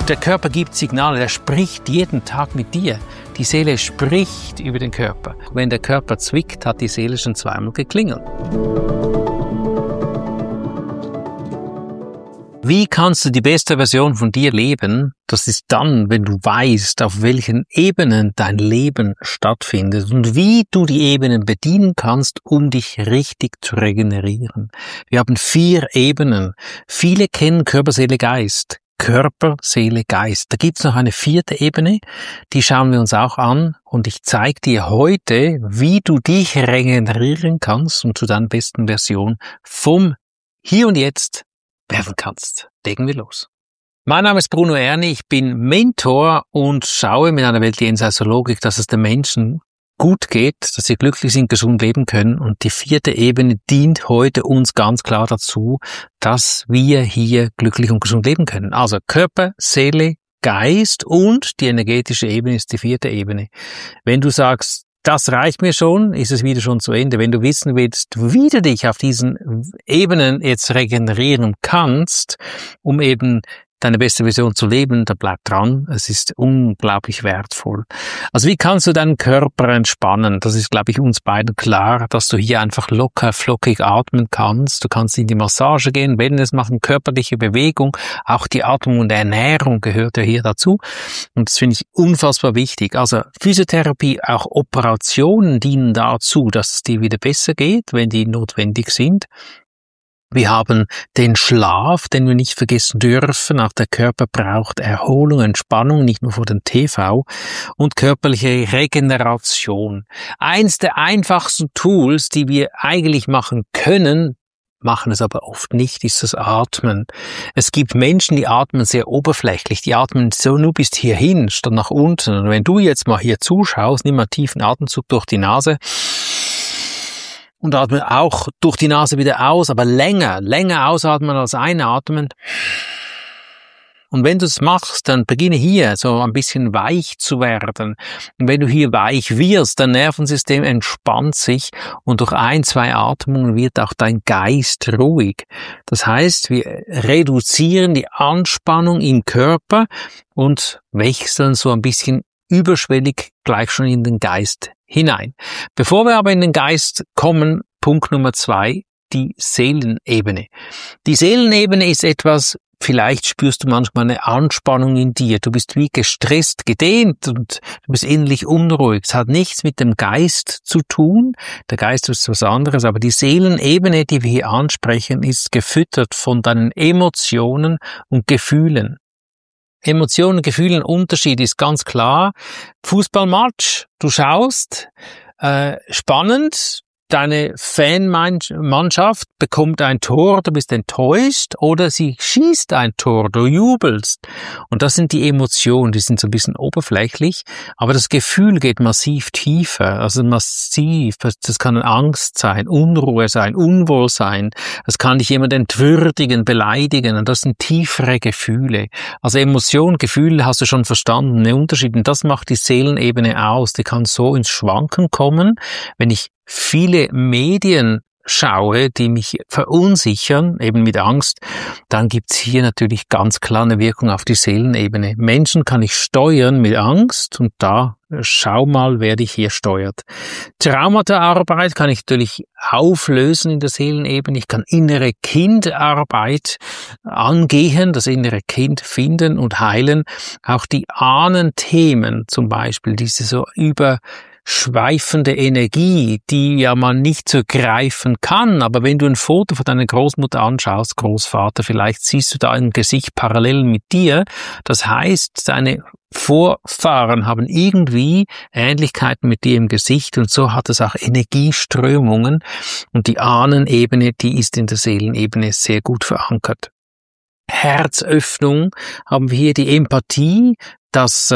der Körper gibt Signale, er spricht jeden Tag mit dir. Die Seele spricht über den Körper. Wenn der Körper zwickt, hat die Seele schon zweimal geklingelt. Wie kannst du die beste Version von dir leben? Das ist dann, wenn du weißt, auf welchen Ebenen dein Leben stattfindet und wie du die Ebenen bedienen kannst, um dich richtig zu regenerieren. Wir haben 4 Ebenen. Viele kennen Körper, Seele, Geist. Körper, Seele, Geist. Da gibt's noch eine 4. Ebene, die schauen wir uns auch an und ich zeige dir heute, wie du dich regenerieren kannst und zu deiner besten Version vom Hier und Jetzt werden kannst. Legen wir los. Mein Name ist Bruno Erni, ich bin Mentor und schaue mit einer Welt jenseits der Logik, dass es den Menschen gut geht, dass sie glücklich sind, gesund leben können. Und die 4. Ebene dient heute uns ganz klar dazu, dass wir hier glücklich und gesund leben können. Also Körper, Seele, Geist und die energetische Ebene ist die 4. Ebene. Wenn du sagst, das reicht mir schon, ist es wieder schon zu Ende. Wenn du wissen willst, wie du dich auf diesen Ebenen jetzt regenerieren kannst, um eben deine beste Version zu leben, dann bleib dran. Es ist unglaublich wertvoll. Also wie kannst du deinen Körper entspannen? Das ist, glaube ich, uns beiden klar, dass du hier einfach locker, flockig atmen kannst. Du kannst in die Massage gehen, Wellness machen, körperliche Bewegung. Auch die Atmung und Ernährung gehört ja hier dazu. Und das finde ich unfassbar wichtig. Also Physiotherapie, auch Operationen dienen dazu, dass es dir wieder besser geht, wenn die notwendig sind. Wir haben den Schlaf, den wir nicht vergessen dürfen. Auch der Körper braucht Erholung, Entspannung, nicht nur vor dem TV. Und körperliche Regeneration. Eins der einfachsten Tools, die wir eigentlich machen können, machen es aber oft nicht, ist das Atmen. Es gibt Menschen, die atmen sehr oberflächlich. Die atmen so nur bis hierhin, statt nach unten. Und wenn du jetzt mal hier zuschaust, nimm mal einen tiefen Atemzug durch die Nase. Und atme auch durch die Nase wieder aus, aber länger ausatmen als einatmen. Und wenn du es machst, dann beginne hier so ein bisschen weich zu werden. Und wenn du hier weich wirst, dein Nervensystem entspannt sich und durch 1, 2 Atmungen wird auch dein Geist ruhig. Das heißt, wir reduzieren die Anspannung im Körper und wechseln so ein bisschen überschwellig gleich schon in den Geist hinein. Bevor wir aber in den Geist kommen, Punkt Nummer 2, die Seelenebene. Die Seelenebene ist etwas, vielleicht spürst du manchmal eine Anspannung in dir. Du bist wie gestresst, gedehnt und du bist innerlich unruhig. Es hat nichts mit dem Geist zu tun. Der Geist ist was anderes, aber die Seelenebene, die wir hier ansprechen, ist gefüttert von deinen Emotionen und Gefühlen. Emotionen, Gefühle, Unterschied ist ganz klar. Fußballmatch, du schaust, spannend, deine Fanmannschaft bekommt ein Tor, du bist enttäuscht oder sie schießt ein Tor, du jubelst. Und das sind die Emotionen, die sind so ein bisschen oberflächlich, aber das Gefühl geht massiv tiefer, also massiv, das kann Angst sein, Unruhe sein, Unwohlsein, das kann dich jemand entwürdigen, beleidigen und das sind tiefere Gefühle. Also Emotionen, Gefühle hast du schon verstanden, der Unterschied und das macht die Seelenebene aus, die kann so ins Schwanken kommen, wenn ich viele Medien schaue, die mich verunsichern, eben mit Angst, dann gibt's hier natürlich ganz klar eine Wirkung auf die Seelenebene. Menschen kann ich steuern mit Angst und da schau mal, wer dich hier steuert. Traumata-Arbeit kann ich natürlich auflösen in der Seelenebene. Ich kann innere Kindarbeit angehen, das innere Kind finden und heilen. Auch die Ahnenthemen zum Beispiel, diese so schweifende Energie, die ja man nicht so greifen kann, aber wenn du ein Foto von deiner Großmutter anschaust, Großvater, vielleicht siehst du da ein Gesicht parallel mit dir, das heißt, deine Vorfahren haben irgendwie Ähnlichkeiten mit dir im Gesicht und so hat es auch Energieströmungen und die Ahnenebene, die ist in der Seelenebene sehr gut verankert. Herzöffnung haben wir hier die Empathie, das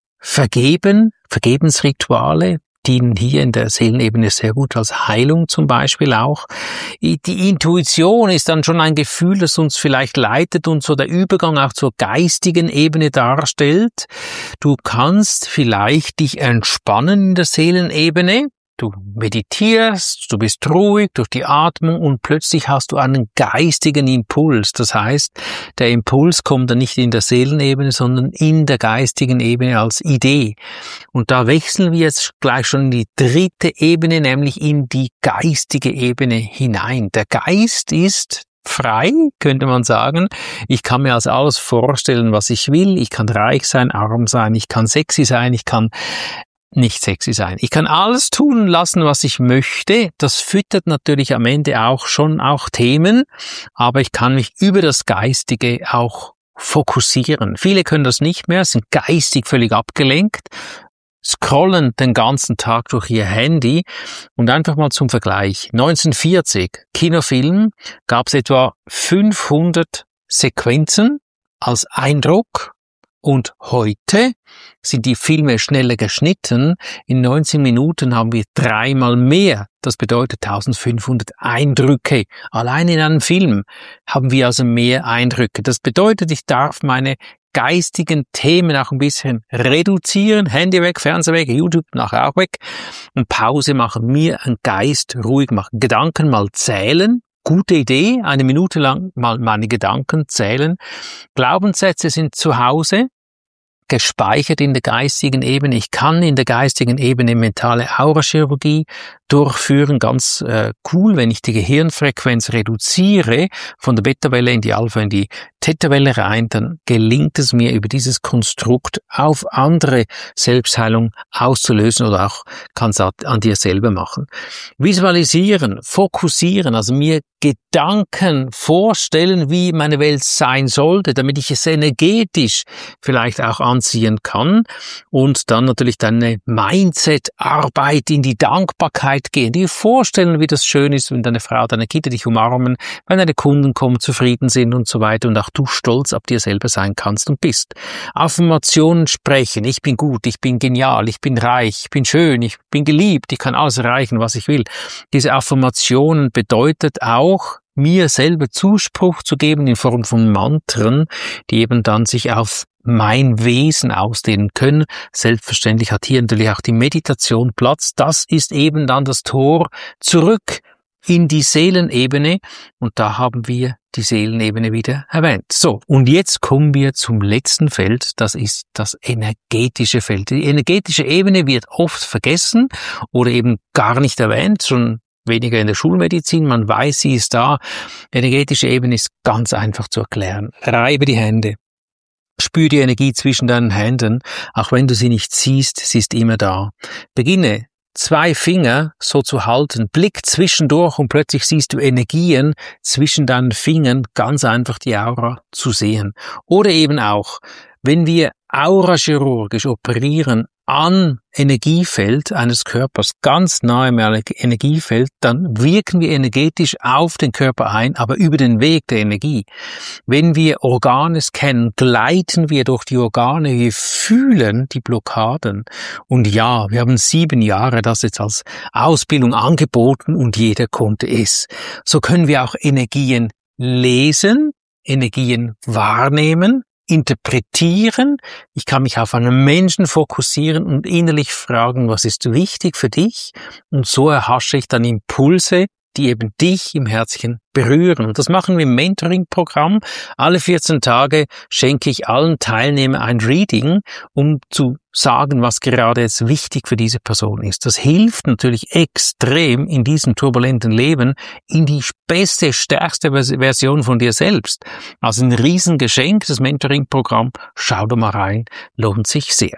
Vergebensrituale dienen hier in der Seelenebene sehr gut als Heilung zum Beispiel auch. Die Intuition ist dann schon ein Gefühl, das uns vielleicht leitet und so der Übergang auch zur geistigen Ebene darstellt. Du kannst vielleicht dich entspannen in der Seelenebene. Du meditierst, du bist ruhig durch die Atmung und plötzlich hast du einen geistigen Impuls. Das heißt, der Impuls kommt dann nicht in der Seelenebene, sondern in der geistigen Ebene als Idee. Und da wechseln wir jetzt gleich schon in die dritte Ebene, nämlich in die geistige Ebene hinein. Der Geist ist frei, könnte man sagen. Ich kann mir also alles vorstellen, was ich will. Ich kann reich sein, arm sein, ich kann sexy sein, ich kann nicht sexy sein. Ich kann alles tun lassen, was ich möchte. Das füttert natürlich am Ende auch Themen, aber ich kann mich über das Geistige auch fokussieren. Viele können das nicht mehr, sind geistig völlig abgelenkt, scrollen den ganzen Tag durch ihr Handy. Und einfach mal zum Vergleich. 1940, Kinofilm, gab es etwa 500 Sequenzen als Eindruck. Und heute sind die Filme schneller geschnitten. In 19 Minuten haben wir 3-mal mehr. Das bedeutet 1500 Eindrücke. Allein in einem Film haben wir also mehr Eindrücke. Das bedeutet, ich darf meine geistigen Themen auch ein bisschen reduzieren. Handy weg, Fernseher weg, YouTube nachher auch weg. Und Pause machen, mir einen Geist ruhig machen. Gedanken mal zählen. Gute Idee, 1 Minute lang mal meine Gedanken zählen. Glaubenssätze sind zu Hause, gespeichert in der geistigen Ebene. Ich kann in der geistigen Ebene mentale Aurachirurgie durchführen. Ganz cool, wenn ich die Gehirnfrequenz reduziere, von der Beta-Welle in die Alpha, in die Theta-Welle rein, dann gelingt es mir, über dieses Konstrukt auf andere Selbstheilung auszulösen oder auch kann es an dir selber machen. Visualisieren, fokussieren, also mir Gedanken vorstellen, wie meine Welt sein sollte, damit ich es energetisch vielleicht auch anziehen kann und dann natürlich deine Mindset-Arbeit in die Dankbarkeit gehen, dir vorstellen, wie das schön ist, wenn deine Frau, deine Kinder dich umarmen, wenn deine Kunden kommen, zufrieden sind und so weiter und auch du stolz auf dir selber sein kannst und bist. Affirmationen sprechen, ich bin gut, ich bin genial, ich bin reich, ich bin schön, ich bin geliebt, ich kann alles erreichen, was ich will. Diese Affirmationen bedeutet auch, mir selber Zuspruch zu geben in Form von Mantren, die eben dann sich auf mein Wesen ausdehnen können. Selbstverständlich hat hier natürlich auch die Meditation Platz. Das ist eben dann das Tor zurück in die Seelenebene und da haben wir die Seelenebene wieder erwähnt. So, und jetzt kommen wir zum letzten Feld, das ist das energetische Feld. Die energetische Ebene wird oft vergessen oder eben gar nicht erwähnt, schon weniger in der Schulmedizin, man weiß, sie ist da. Energetische Ebene ist ganz einfach zu erklären. Reibe die Hände. Spür die Energie zwischen deinen Händen, auch wenn du sie nicht siehst, sie ist immer da. Beginne 2 Finger so zu halten, Blick zwischendurch und plötzlich siehst du Energien zwischen deinen Fingern, ganz einfach die Aura zu sehen. Oder eben auch, wenn wir aurachirurgisch operieren an Energiefeld eines Körpers, ganz nahe am Energiefeld, dann wirken wir energetisch auf den Körper ein, aber über den Weg der Energie. Wenn wir Organe scannen, gleiten wir durch die Organe, wir fühlen die Blockaden. Und ja, wir haben 7 Jahre das jetzt als Ausbildung angeboten und jeder konnte es. So können wir auch Energien lesen, Energien wahrnehmen, interpretieren. Ich kann mich auf einen Menschen fokussieren und innerlich fragen, was ist wichtig für dich? Und so erhasche ich dann Impulse, die eben dich im Herzchen berühren. Und das machen wir im Mentoring-Programm. Alle 14 Tage schenke ich allen Teilnehmern ein Reading, um zu sagen, was gerade jetzt wichtig für diese Person ist. Das hilft natürlich extrem in diesem turbulenten Leben in die beste, stärkste Version von dir selbst. Also ein Riesengeschenk, das Mentoring-Programm. Schau da mal rein, lohnt sich sehr.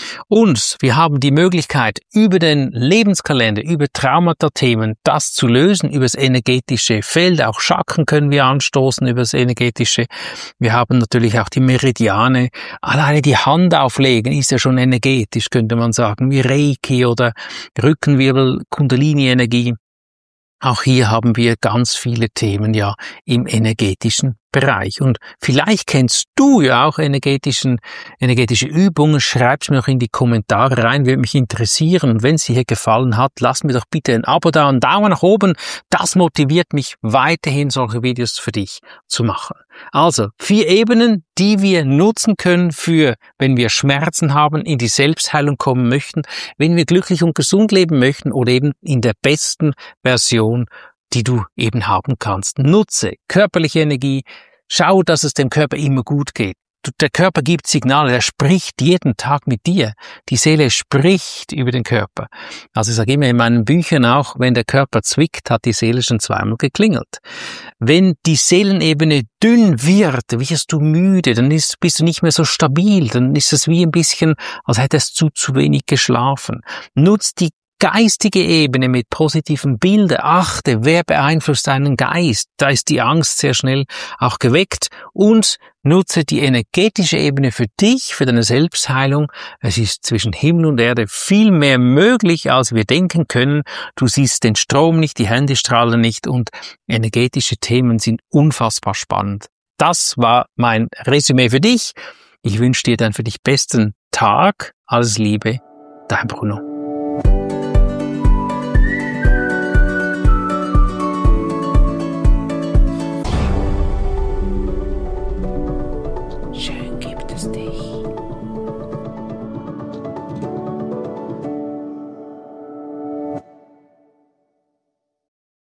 Und wir haben die Möglichkeit, über den Lebenskalender, über Traumata-Themen, das zu lösen, über das energetische Feld. Auch Chakren können wir anstoßen über das energetische. Wir haben natürlich auch die Meridiane. Alleine die Hand auflegen ist ja schon energetisch, könnte man sagen, wie Reiki oder Rückenwirbel, Kundalini-Energie. Auch hier haben wir ganz viele Themen ja im energetischen Bereich. Und vielleicht kennst du ja auch energetische Übungen. Schreib's mir doch in die Kommentare rein, würde mich interessieren. Und wenn es dir hier gefallen hat, lass mir doch bitte ein Abo da, einen Daumen nach oben. Das motiviert mich weiterhin, solche Videos für dich zu machen. Also 4 Ebenen, die wir nutzen können für, wenn wir Schmerzen haben, in die Selbstheilung kommen möchten, wenn wir glücklich und gesund leben möchten oder eben in der besten Version, die du eben haben kannst. Nutze körperliche Energie, schau, dass es dem Körper immer gut geht. Der Körper gibt Signale, er spricht jeden Tag mit dir. Die Seele spricht über den Körper. Also ich sage immer in meinen Büchern auch, wenn der Körper zwickt, hat die Seele schon zweimal geklingelt. Wenn die Seelenebene dünn wird, wirst du müde, dann bist du nicht mehr so stabil, dann ist es wie ein bisschen, als hättest du zu wenig geschlafen. Nutz die geistige Ebene mit positiven Bildern. Achte, wer beeinflusst deinen Geist? Da ist die Angst sehr schnell auch geweckt. Und nutze die energetische Ebene für dich, für deine Selbstheilung. Es ist zwischen Himmel und Erde viel mehr möglich, als wir denken können. Du siehst den Strom nicht, die Handystrahlen nicht und energetische Themen sind unfassbar spannend. Das war mein Resümee für dich. Ich wünsche dir dann für dich besten Tag. Alles Liebe, dein Bruno.